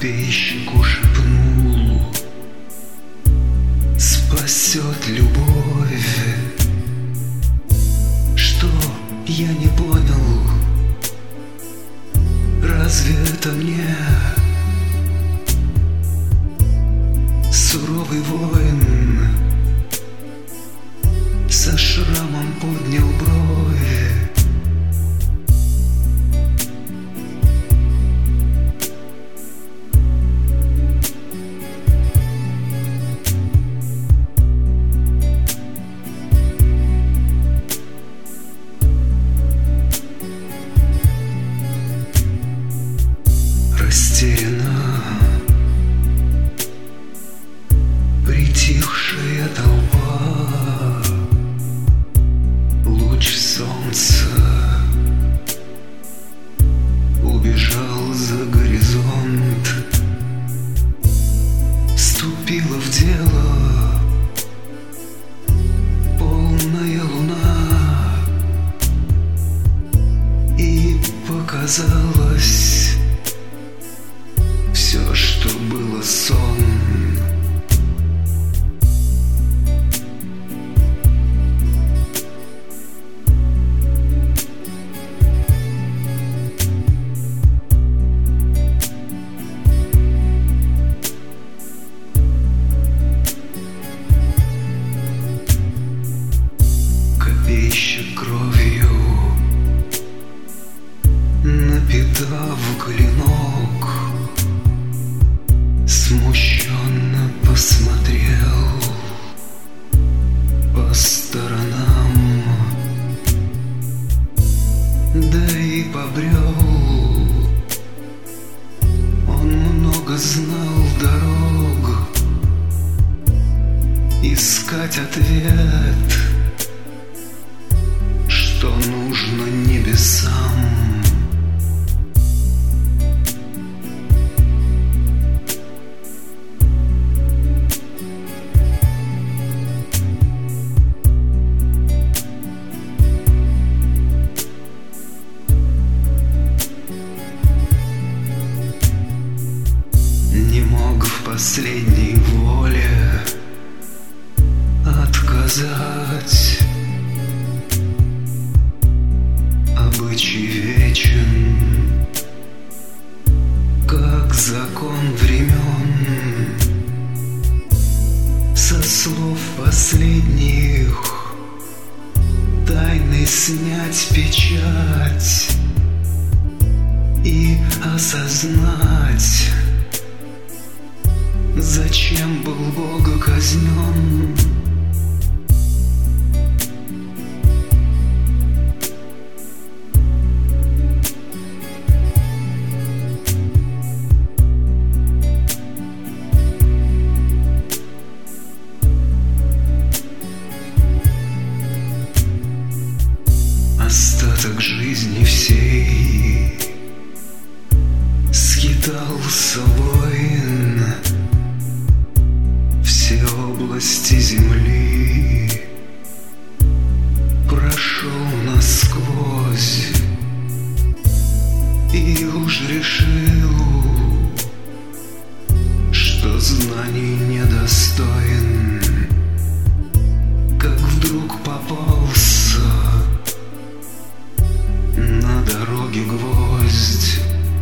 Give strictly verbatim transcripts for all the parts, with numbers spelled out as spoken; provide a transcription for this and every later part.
Копейщику шепнул: спасет любовь. Что я не понял? Разве это мне суровый воин со шрамом поднял брови? Растеряна притихшая толпа, луч солнца убежал за горизонт, вступила в дело полная луна, и показалось все, что было сон. Копейщик кровью напитав клинок, смущенно посмотрел по сторонам, да и побрел. Он много знал дорог, искать ответ, что нужно небесам. Не мог в последней воле отказать. Обычай вечен, как закон времен. Со слов последних тайны снять печать и осознать, зачем был Бога казнен. Остаток жизни всей скитался воин, все области земли прошел насквозь и уж решил, что знаний недостоин, как вдруг попался на дороге гвоздь.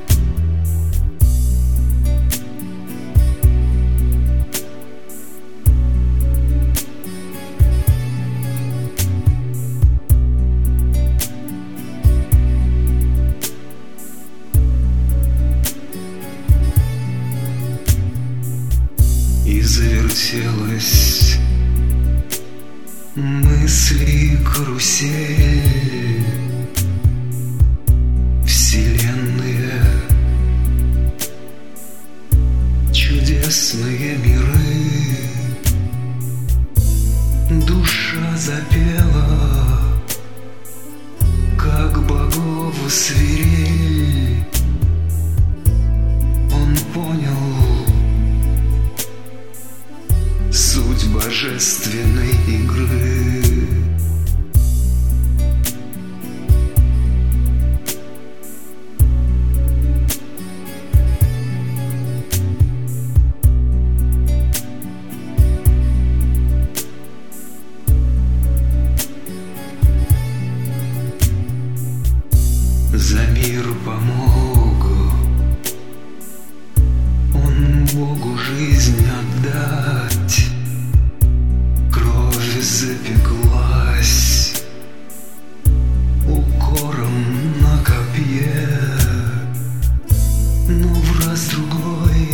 И завертелась мысли карусель. Вселенные, чудесные миры, душа запела, как богову свирель. Он понял суть божественной игры. Богу жизнь отдать. Кровь запеклась укором на копье, но в раз другой